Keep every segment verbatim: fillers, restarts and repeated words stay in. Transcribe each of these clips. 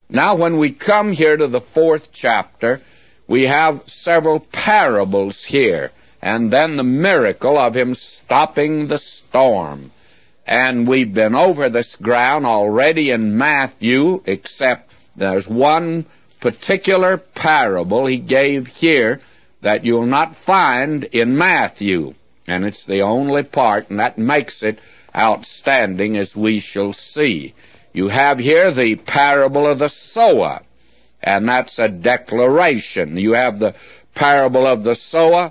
Now, when we come here to the fourth chapter, we have several parables here, and then the miracle of him stopping the storm. And we've been over this ground already in Matthew, except there's one particular parable he gave here that you'll not find in Matthew. And it's the only part, and that makes it outstanding, as we shall see. You have here the parable of the sower, and that's a declaration. You have the parable of the sower,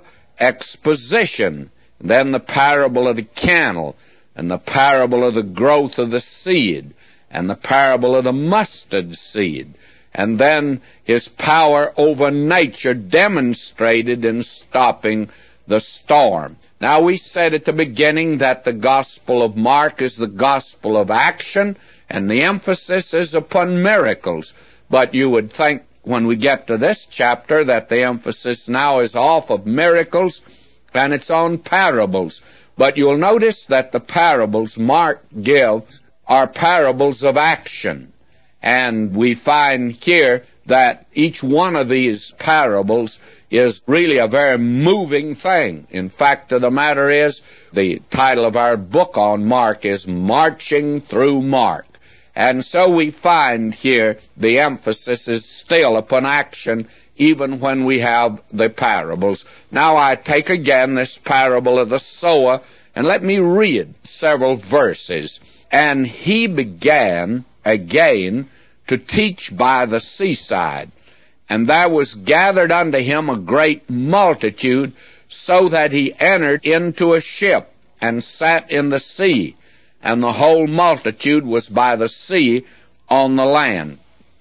exposition. Then the parable of the kernel, and the parable of the growth of the seed, and the parable of the mustard seed. And then his power over nature demonstrated in stopping the storm. Now, we said at the beginning that the Gospel of Mark is the gospel of action, and the emphasis is upon miracles. But you would think when we get to this chapter that the emphasis now is off of miracles and it's on parables. But you'll notice that the parables Mark gives are parables of action. And we find here that each one of these parables is really a very moving thing. In fact, the matter is, the title of our book on Mark is Marching Through Mark. And so we find here the emphasis is still upon action, even when we have the parables. Now I take again this parable of the sower, and let me read several verses. And he began again to teach by the seaside, and there was gathered unto him a great multitude, so that he entered into a ship, and sat in the sea, and the whole multitude was by the sea on the land.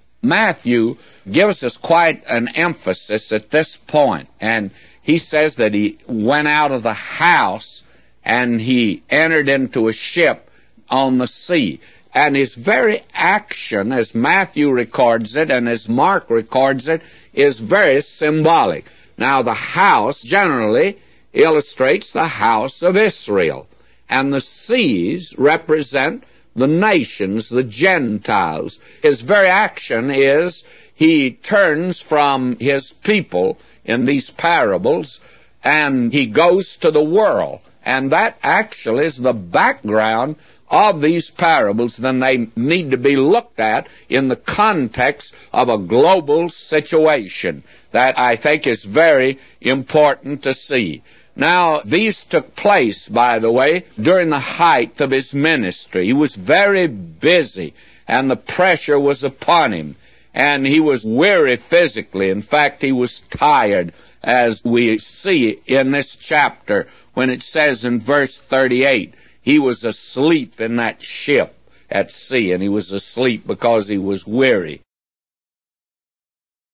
Matthew gives us quite an emphasis at this point, and he says that he went out of the house and he entered into a ship on the sea. And his very action, as Matthew records it and as Mark records it, is very symbolic. Now, the house generally illustrates the house of Israel, and the seas represent the nations, the Gentiles. His very action is he turns from his people in these parables, and he goes to the world. And that actually is the background of these parables. Then they need to be looked at in the context of a global situation. That, I think, is very important to see. Now, these took place, by the way, during the height of his ministry. He was very busy, and the pressure was upon him, and he was weary physically. In fact, he was tired, as we see in this chapter when it says in verse thirty-eight, he was asleep in that ship at sea, and he was asleep because he was weary.